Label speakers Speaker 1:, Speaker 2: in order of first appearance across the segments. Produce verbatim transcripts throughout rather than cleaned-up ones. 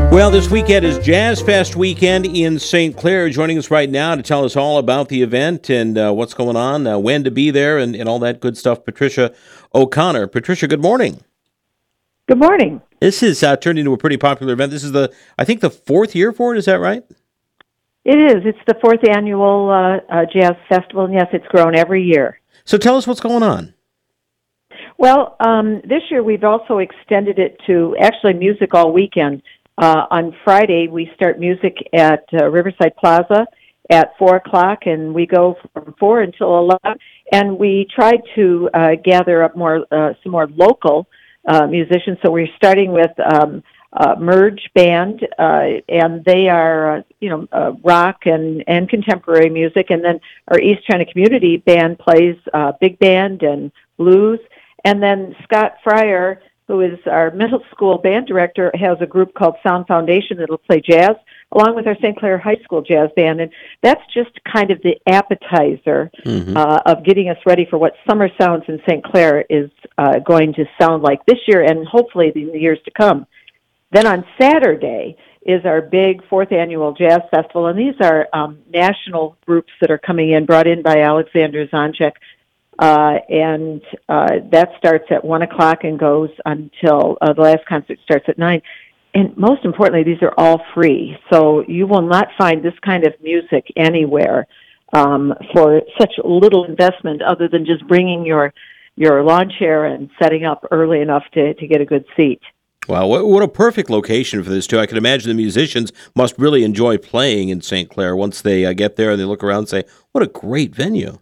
Speaker 1: Well, this weekend is Jazz Fest weekend in Saint Clair. Joining us right now to tell us all about the event and uh, what's going on, uh, when to be there, and, and all that good stuff, Patricia O'Connor. Patricia, good morning.
Speaker 2: Good morning.
Speaker 1: This has uh, turned into a pretty popular event. This is the, I think, the fourth year for it. Is that right?
Speaker 2: It is. It's the fourth annual uh, uh, Jazz Festival, and yes, it's grown every year.
Speaker 1: So tell us what's going on.
Speaker 2: Well, um, this year we've also extended it to actually music all weekend. Uh, on Friday, we start music at uh, Riverside Plaza at four o'clock, and we go from four until eleven. And we try to uh, gather up more, uh, some more local uh, musicians. So we're starting with um, uh, Merge Band, uh, and they are, uh, you know, uh, rock and, and contemporary music. And then our East China Community Band plays uh, big band and blues. And then Scott Fryer, who is our middle school band director, has a group called Sound Foundation that'll play jazz, along with our Saint Clair High School Jazz Band. And that's just kind of the appetizer mm-hmm. uh, of getting us ready for what Summer Sounds in Saint Clair is uh, going to sound like this year and hopefully in the years to come. Then on Saturday is our big fourth annual Jazz Festival, and these are um, national groups that are coming in, brought in by Alexander Zonchek. Uh, and uh, that starts at one o'clock and goes until uh, the last concert starts at nine. And most importantly, these are all free. So you will not find this kind of music anywhere um, for such little investment other than just bringing your your lawn chair and setting up early enough to, to get a good seat.
Speaker 1: Wow, what a perfect location for this, too. I can imagine the musicians must really enjoy playing in Saint Clair once they uh, get there and they look around and say, what a great venue.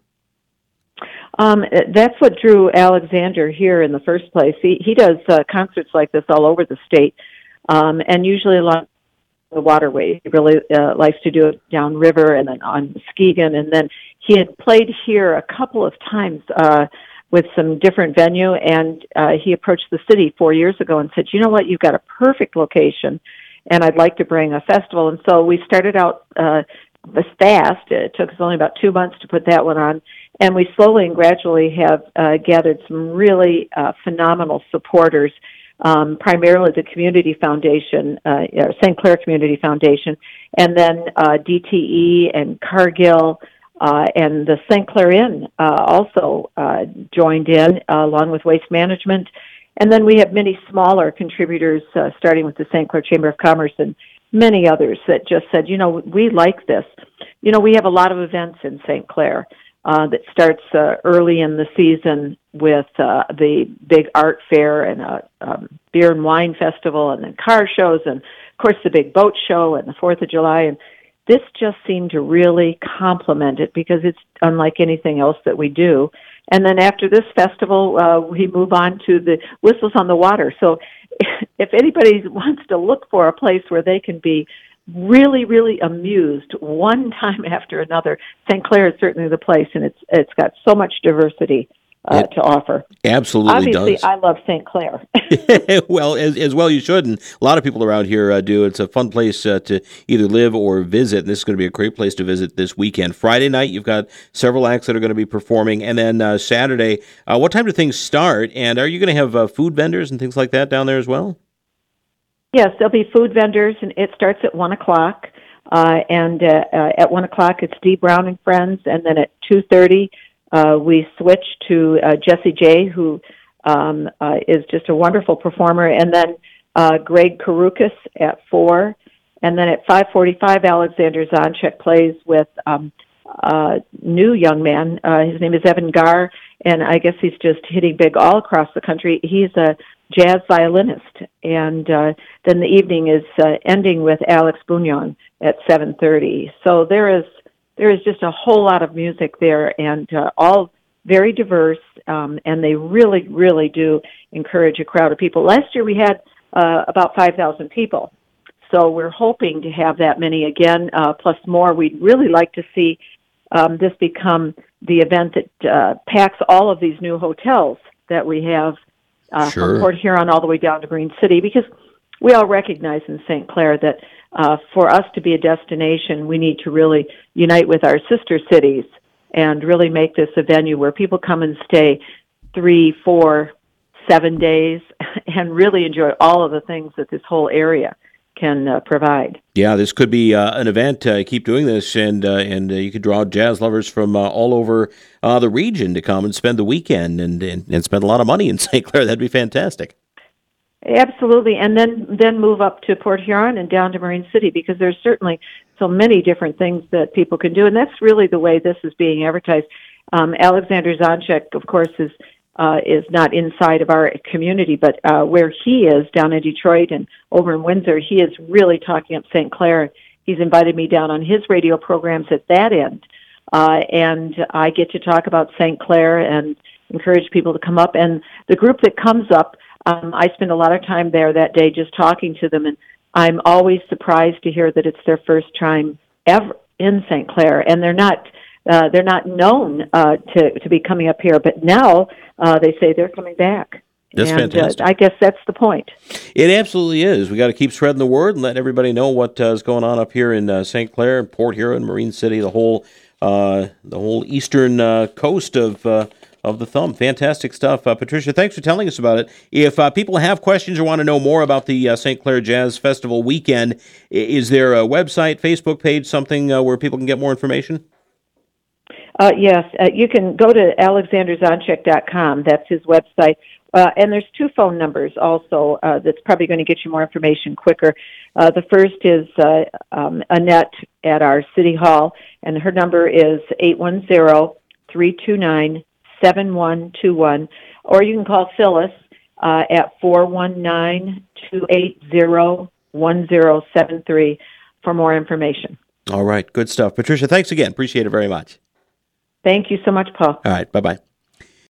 Speaker 2: Um, that's what drew Alexander here in the first place. He he does uh, concerts like this all over the state, um, and usually along the waterway. He really uh, likes to do it downriver and then on Muskegon. And then he had played here a couple of times uh, with some different venue, and uh, he approached the city four years ago and said, you know what, you've got a perfect location, and I'd like to bring a festival. And so we started out uh, this fast. It took us only about two months to put that one on. And we slowly and gradually have uh, gathered some really uh, phenomenal supporters, um, primarily the Community Foundation, uh, Saint Clair Community Foundation, and then uh, D T E and Cargill uh, and the Saint Clair Inn uh, also uh, joined in, uh, along with Waste Management. And then we have many smaller contributors, uh, starting with the Saint Clair Chamber of Commerce and many others that just said, you know, we like this. You know, we have a lot of events in Saint Clair. Uh, that starts uh, early in the season with uh, the big art fair and a um, beer and wine festival, and then car shows, and of course the big boat show and the Fourth of July. And this just seemed to really complement it because it's unlike anything else that we do. And then after this festival, uh, we move on to the Whistles on the Water. So if anybody wants to look for a place where they can be really, really amused one time after another, Saint Clair is certainly the place, and it's it's got so much diversity uh, to offer.
Speaker 1: Absolutely
Speaker 2: Obviously,
Speaker 1: does.
Speaker 2: I love Saint Clair.
Speaker 1: Well, as, as well you should, and a lot of people around here uh, do. It's a fun place uh, to either live or visit, and this is going to be a great place to visit this weekend. Friday night, you've got several acts that are going to be performing, and then uh, Saturday, uh, what time do things start, and are you going to have uh, food vendors and things like that down there as well?
Speaker 2: Yes, there'll be food vendors, and it starts at one o'clock. Uh, and uh, uh, at one o'clock, it's Dee Brown and Friends, and then at two thirty, uh, we switch to uh, Jesse J, who um, uh, is just a wonderful performer, and then uh, Greg Karukas at four, and then at five forty-five, Alexander Zonchek plays with um, a new young man. Uh, his name is Evan Gar, and I guess he's just hitting big all across the country. He's a jazz violinist, and uh, then the evening is uh, ending with Alex Bugnon at seven thirty. So there is there is just a whole lot of music there, and uh, all very diverse, um, and they really, really do encourage a crowd of people. Last year we had uh, about five thousand people, so we're hoping to have that many again, uh, plus more. We'd really like to see um, this become the event that uh, packs all of these new hotels that we have Uh,
Speaker 1: sure.
Speaker 2: from Port Huron all the way down to Green City, because we all recognize in Saint Clair that uh, for us to be a destination, we need to really unite with our sister cities and really make this a venue where people come and stay three, four, seven days and really enjoy all of the things that this whole area can uh, provide.
Speaker 1: Yeah, this could be uh, an event. Uh, keep doing this, and uh, and uh, you could draw jazz lovers from uh, all over uh, the region to come and spend the weekend and, and, and spend a lot of money in Saint Clair. That'd be fantastic.
Speaker 2: Absolutely, and then then move up to Port Huron and down to Marine City, because there's certainly so many different things that people can do, and that's really the way this is being advertised. Um, Alexander Zonchek, of course, is uh, is not inside of our community, but uh, where he is down in Detroit and over in Windsor, he is really talking up Saint Clair. He's invited me down on his radio programs at that end, uh, and I get to talk about Saint Clair and encourage people to come up. And the group that comes up, um, I spend a lot of time there that day just talking to them, and I'm always surprised to hear that it's their first time ever in Saint Clair, and they're not uh, they're not known uh, to to be coming up here, but now uh, they say they're coming back.
Speaker 1: That's
Speaker 2: and,
Speaker 1: fantastic.
Speaker 2: Uh, I guess that's the point.
Speaker 1: It absolutely is. We got to keep spreading the word and let everybody know what uh, is going on up here in uh, Saint Clair, Port Huron, Marine City, the whole uh, the whole eastern uh, coast of uh, of the thumb. Fantastic stuff, uh, Patricia. Thanks for telling us about it. If uh, people have questions or want to know more about the uh, Saint Clair Jazz Festival weekend, is there a website, Facebook page, something uh, where people can get more information?
Speaker 2: Uh, yes, uh, you can go to alexander zonchek dot com. That's his website. Uh, and there's two phone numbers also uh, that's probably going to get you more information quicker. Uh, the first is uh, um, Annette at our City Hall, and her number is eight one zero, three two nine, seven one two one. Or you can call Phyllis uh, at four one nine, two eight zero, one zero seven three for more information.
Speaker 1: All right, good stuff. Patricia, thanks again. Appreciate it very much.
Speaker 2: Thank you so much, Paul.
Speaker 1: All right, bye-bye.